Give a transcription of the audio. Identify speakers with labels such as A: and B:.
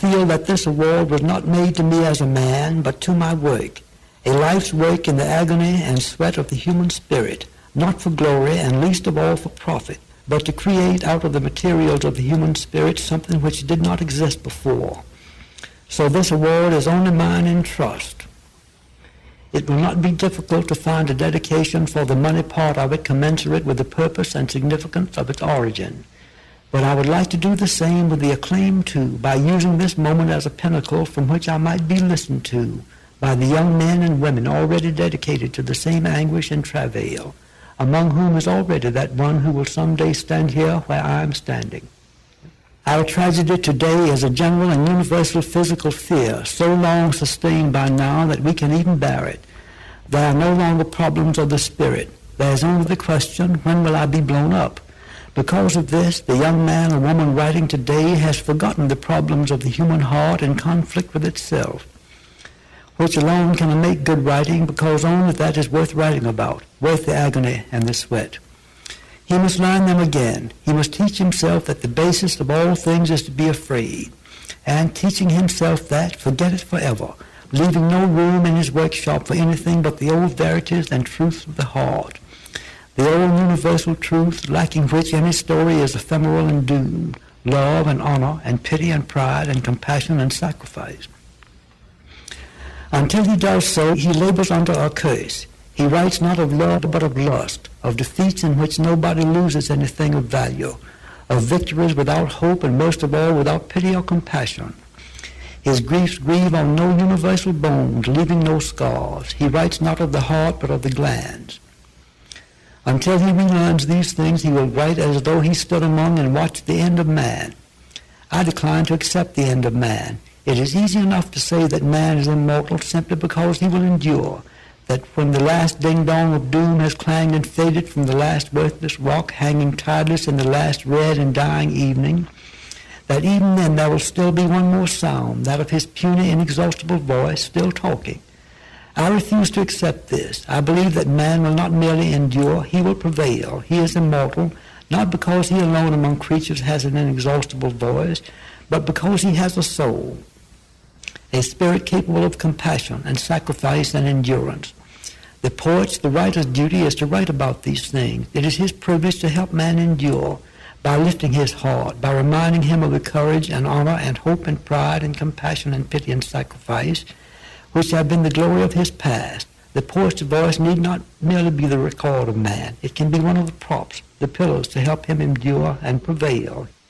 A: feel that this award was not made to me as a man, but to my work, a life's work in the agony and sweat of the human spirit, not for glory and least of all for profit, but to create out of the materials of the human spirit something which did not exist before. So this award is only mine in trust. It will not be difficult to find a dedication for the money part of it commensurate with the purpose and significance of its origin. But I would like to do the same with the acclaim too, by using this moment as a pinnacle from which I might be listened to by the young men and women already dedicated to the same anguish and travail, among whom is already that one who will someday stand here where I am standing. Our tragedy today is a general and universal physical fear, so long sustained by now that we can even bear it. There are no longer problems of the spirit. There is only the question, when will I be blown up? Because of this, the young man or woman writing today has forgotten the problems of the human heart in conflict with itself, which alone can make good writing, because only that is worth writing about, worth the agony and the sweat. He must learn them again. He must teach himself that the basis of all things is to be afraid, and teaching himself that, forget it forever, leaving no room in his workshop for anything but the old verities and truths of the heart, the old universal truth, lacking which any story is ephemeral and doomed, love and honor and pity and pride and compassion and sacrifice. Until he does so, he labors under a curse. He writes not of love but of lust, of defeats in which nobody loses anything of value, of victories without hope, and most of all without pity or compassion. His griefs grieve on no universal bones, leaving no scars. He writes not of the heart but of the glands. Until he relearns these things, he will write as though he stood among and watched the end of man. I decline to accept the end of man. It is easy enough to say that man is immortal simply because he will endure, that when the last ding-dong of doom has clanged and faded from the last worthless rock hanging tideless in the last red and dying evening, that even then there will still be one more sound, that of his puny, inexhaustible voice still talking. I refuse to accept this. I believe that man will not merely endure, he will prevail. He is immortal, not because he alone among creatures has an inexhaustible voice, but because he has a soul, a spirit capable of compassion and sacrifice and endurance. The poet's, the writer's duty is to write about these things. It is his privilege to help man endure by lifting his heart, by reminding him of the courage and honor and hope and pride and compassion and pity and sacrifice which have been the glory of his past. The poet's voice need not merely be the record of man. It can be one of the props, the pillars to help him endure and prevail.